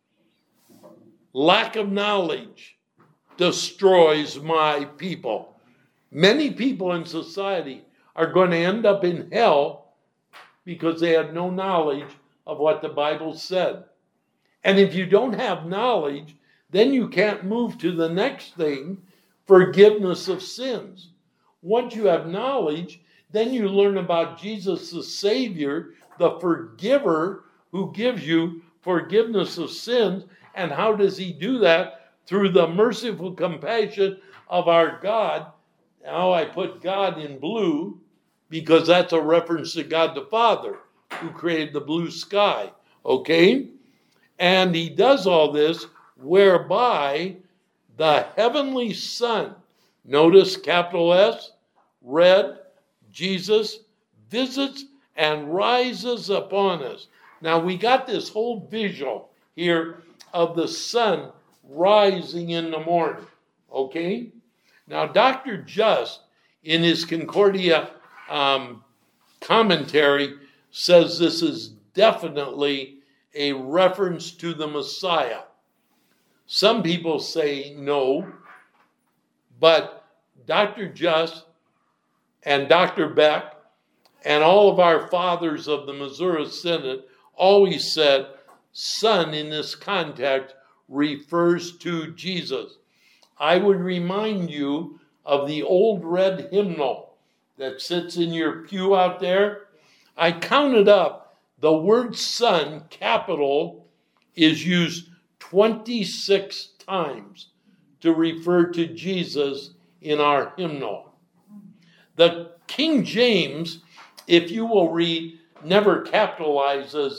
[SPEAKER 1] Lack of knowledge destroys my people. Many people in society are going to end up in hell because they had no knowledge of what the Bible said. And if you don't have knowledge, then you can't move to the next thing, forgiveness of sins. Once you have knowledge, then you learn about Jesus the Savior, the forgiver who gives you forgiveness of sins. And how does he do that? Through the merciful compassion of our God. Now I put God in blue because that's a reference to God the Father who created the blue sky. Okay? And he does all this whereby the heavenly Son, notice capital S, red, Jesus, visits and rises upon us. Now we got this whole visual here of the sun rising in the morning. Okay? Now Dr. Just, in his Concordia commentary, says this is definitely a reference to the Messiah. Some people say no, but Dr. Just and Dr. Beck and all of our fathers of the Missouri Synod always said Son in this context refers to Jesus. I would remind you of the old red hymnal that sits in your pew out there. I counted up. The word Son, capital, is used 26 times to refer to Jesus in our hymnal. The King James, if you will read, never capitalizes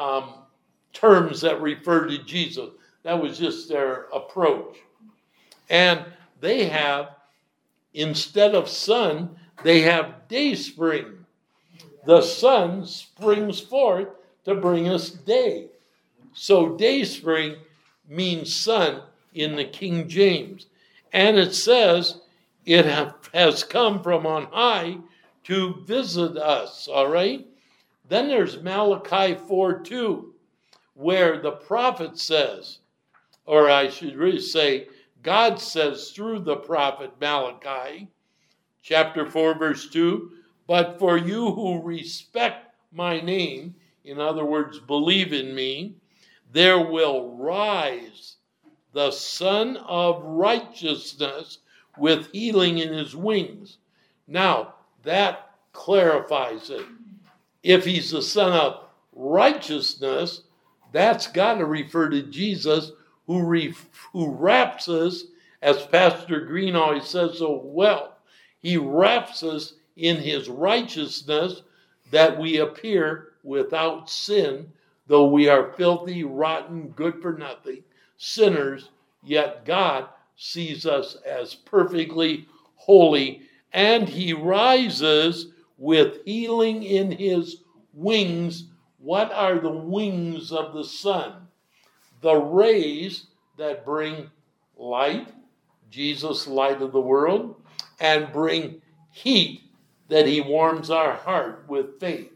[SPEAKER 1] terms that refer to Jesus. That was just their approach. And they have, instead of sun, they have day spring. The sun springs forth to bring us day. So day spring means sun in the King James. And it says it has come from on high to visit us, all right? Then there's Malachi 4:2, where the prophet says, or I should really say, God says through the prophet Malachi, chapter 4, verse 2, but for you who respect my name, in other words, believe in me, there will rise the Son of Righteousness with healing in his wings. Now, that clarifies it. If he's the Son of Righteousness, that's got to refer to Jesus, who wraps us, as Pastor Green always says so well, he wraps us in his righteousness that we appear without sin, though we are filthy, rotten, good for nothing, sinners, yet God sees us as perfectly holy, and he rises with healing in his wings. What are the wings of the sun? The rays that bring light, Jesus, light of the world, and bring heat that he warms our heart with faith.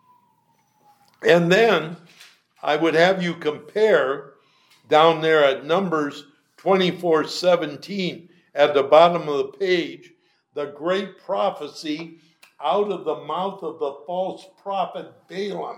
[SPEAKER 1] And then I would have you compare down there at Numbers 24:17 at the bottom of the page, the great prophecy out of the mouth of the false prophet Balaam,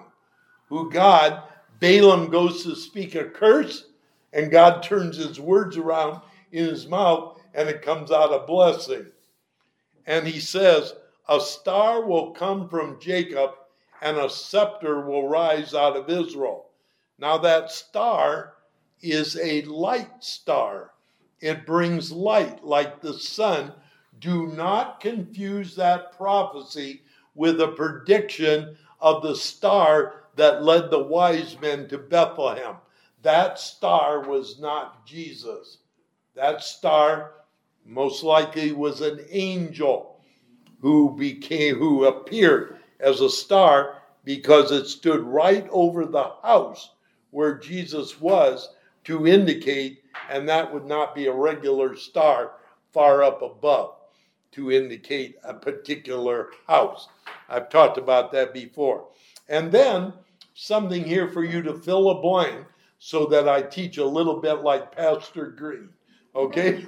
[SPEAKER 1] Balaam goes to speak a curse, and God turns his words around in his mouth, and it comes out a blessing. And he says, a star will come from Jacob, and a scepter will rise out of Israel. Now that star is a light star. It brings light like the sun. Do not confuse that prophecy with a prediction of the star that led the wise men to Bethlehem. That star was not Jesus. That star most likely was an angel who appeared as a star because it stood right over the house where Jesus was to indicate, and that would not be a regular star far up above to indicate a particular house. I've talked about that before. And then something here for you to fill a blank so that I teach a little bit like Pastor Green. Okay?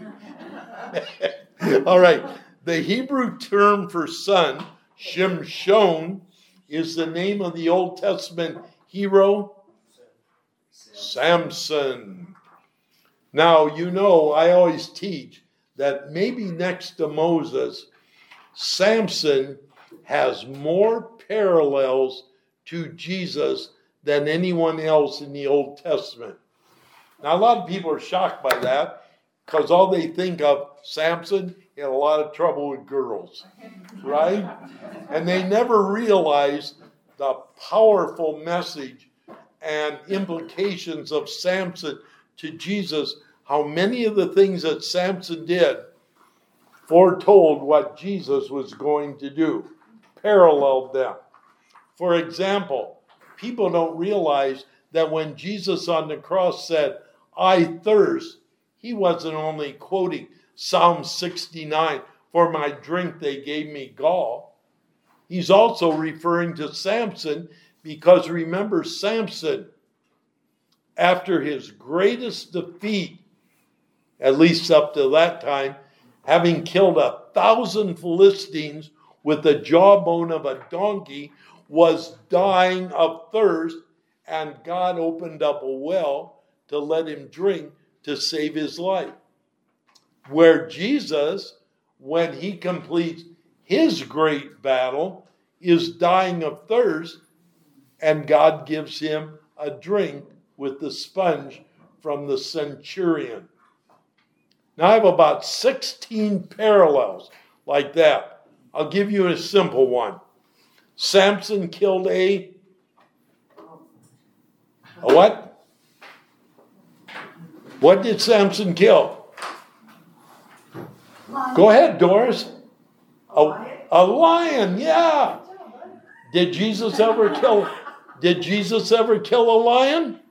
[SPEAKER 1] All right. The Hebrew term for son, Shimshon, is the name of the Old Testament hero, Samson. Now, you know, I always teach that maybe next to Moses, Samson has more parallels to Jesus than anyone else in the Old Testament. Now, a lot of people are shocked by that because all they think of Samson, he had a lot of trouble with girls, right? And they never realize the powerful message and implications of Samson to Jesus, how many of the things that Samson did foretold what Jesus was going to do, paralleled them. For example, people don't realize that when Jesus on the cross said, I thirst, he wasn't only quoting Psalm 69, for my drink they gave me gall. He's also referring to Samson because remember Samson, after his greatest defeat, at least up to that time, having killed 1,000 Philistines with the jawbone of a donkey, was dying of thirst, and God opened up a well to let him drink to save his life. Where Jesus, when he completes his great battle, is dying of thirst, and God gives him a drink with the sponge from the centurion. Now I have about 16 parallels like that. I'll give you a simple one. Samson killed a what? What did Samson kill? Go ahead, Doris. A lion, yeah. Did Jesus ever kill a lion?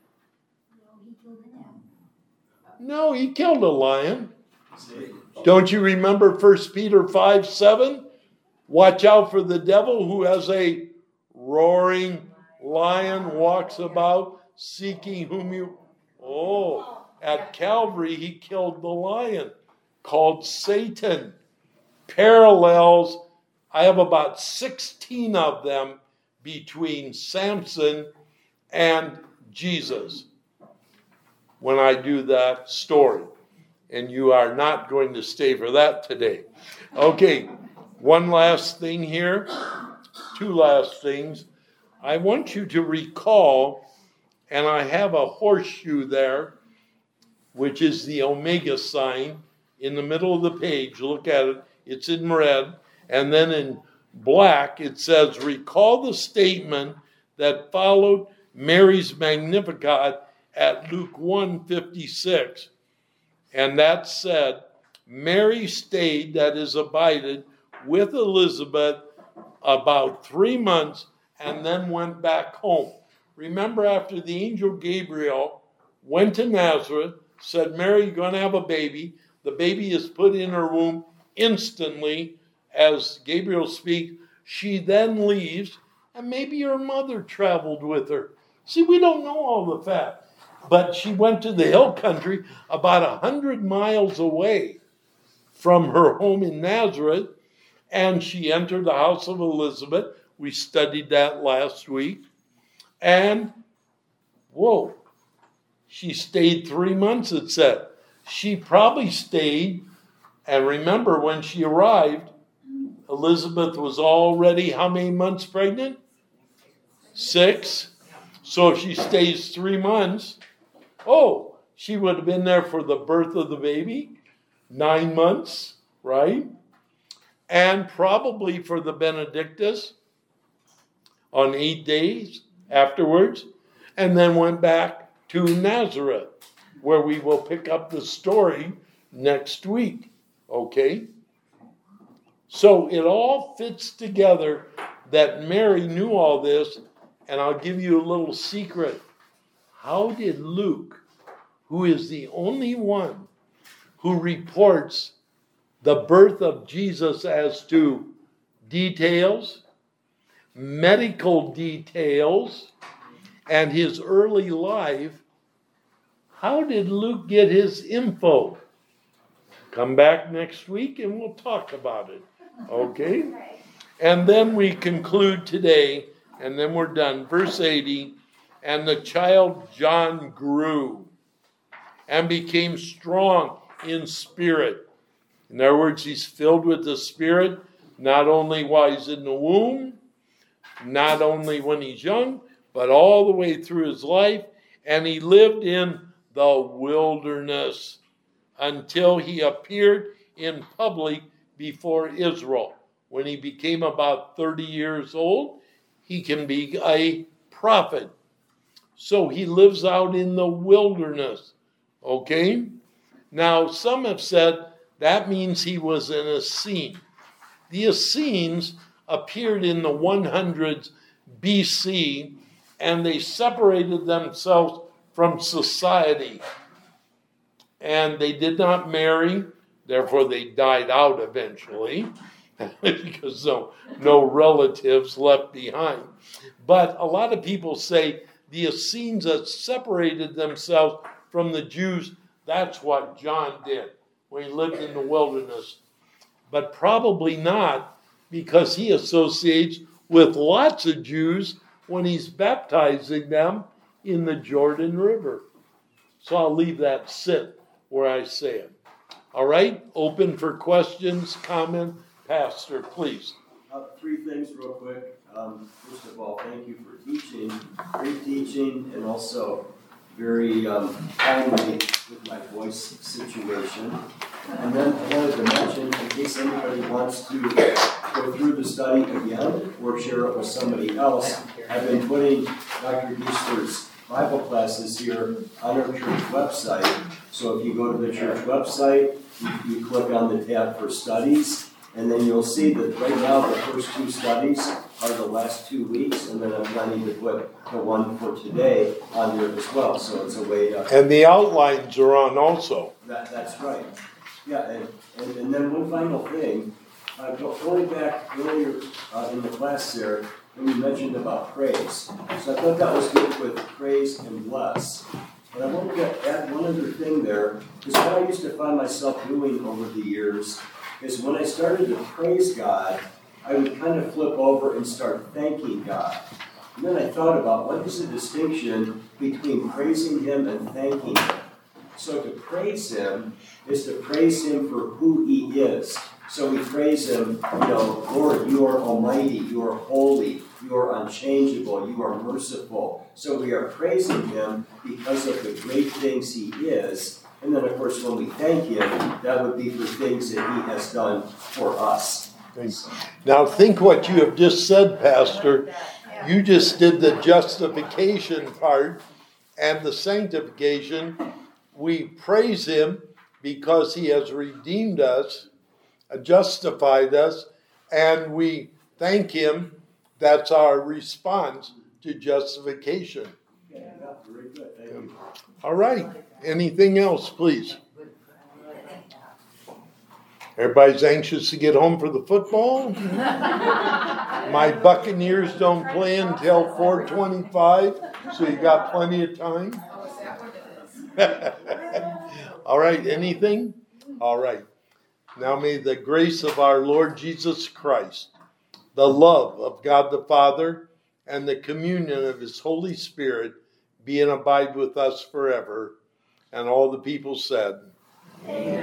[SPEAKER 1] No, he killed a lion. Don't you remember 1 Peter 5:7? Watch out for the devil who as a roaring lion walks about seeking whom you... Oh, at Calvary he killed the lion called Satan. Parallels, I have about 16 of them between Samson and Jesus when I do that story. And you are not going to stay for that today. Okay, one last thing here. Two last things. I want you to recall, and I have a horseshoe there, which is the Omega sign in the middle of the page. Look at it. It's in red. And then in black, it says, recall the statement that followed Mary's Magnificat at Luke 1:56. And that said, Mary stayed, that is, abided, with Elizabeth about 3 months and then went back home. Remember, after the angel Gabriel went to Nazareth, said, Mary, you're going to have a baby. The baby is put in her womb instantly as Gabriel speaks. She then leaves, and maybe her mother traveled with her. See, we don't know all the facts. But she went to the hill country about 100 miles away from her home in Nazareth, and she entered the house of Elizabeth. We studied that last week. And, whoa, she stayed 3 months, it said. She probably stayed, and remember when she arrived, Elizabeth was already how many months pregnant? 6. So if she stays 3 months, oh, she would have been there for the birth of the baby, 9 months, right? And probably for the Benedictus on 8 days afterwards, and then went back to Nazareth, where we will pick up the story next week, okay? So it all fits together that Mary knew all this, and I'll give you a little secret. How did Luke, who is the only one who reports the birth of Jesus as to details, medical details, and his early life, how did Luke get his info? Come back next week and we'll talk about it, okay? And then we conclude today, and then we're done. Verse 80, and the child John grew and became strong in spirit. In other words, he's filled with the Spirit, not only while he's in the womb, not only when he's young, but all the way through his life. And he lived in the wilderness until he appeared in public before Israel. When he became about 30 years old, he can be a prophet. So he lives out in the wilderness. Okay? Now, some have said that means he was an Essene. The Essenes appeared in the 100s BC, and they separated themselves from society. And they did not marry, therefore they died out eventually, because no relatives left behind. But a lot of people say the Essenes that separated themselves from the Jews, that's what John did when he lived in the wilderness. But probably not, because he associates with lots of Jews when he's baptizing them in the Jordan River. So I'll leave that sit where I say it. All right, open for questions, comment. Pastor, please.
[SPEAKER 3] 3 things real quick. First of all, thank you for teaching. Great teaching, and also very timely with my voice situation. And then I wanted to mention, in case anybody wants to go through the study again or share it with somebody else, I've been putting Dr. Geisler's Bible classes here on our church website. So if you go to the church website, you click on the tab for studies, and then you'll see that right now the first 2 studies are the last 2 weeks, and then I'm planning to put the one for today on there as well. So it's a way to...
[SPEAKER 1] And the outlines are on also.
[SPEAKER 3] That's right. Yeah, and then one final thing. Going back earlier in the class there, when you mentioned about praise. So I thought that was good with praise and bless. And I wanted to add one other thing there, because what I used to find myself doing over the years is when I started to praise God, I would kind of flip over and start thanking God. And then I thought about what is the distinction between praising Him and thanking Him. So to praise Him is to praise Him for who He is. So we praise Him, Lord, you are almighty, you are holy, you are unchangeable, you are merciful. So we are praising Him because of the great things He is. And then, of course, when we thank Him, that would be for things that He has done for us.
[SPEAKER 1] Now think what you have just said, Pastor. You just did the justification part and the sanctification. We praise Him because He has redeemed us, justified us, and we thank Him. That's our response to justification.
[SPEAKER 3] Yeah, very good. Thank you.
[SPEAKER 1] All right. Anything else, please? Everybody's anxious to get home for the football. My Buccaneers don't play until 4:25, so you got plenty of time. All right, anything? All right. Now may the grace of our Lord Jesus Christ, the love of God the Father, and the communion of His Holy Spirit be and abide with us forever. And all the people said, Amen.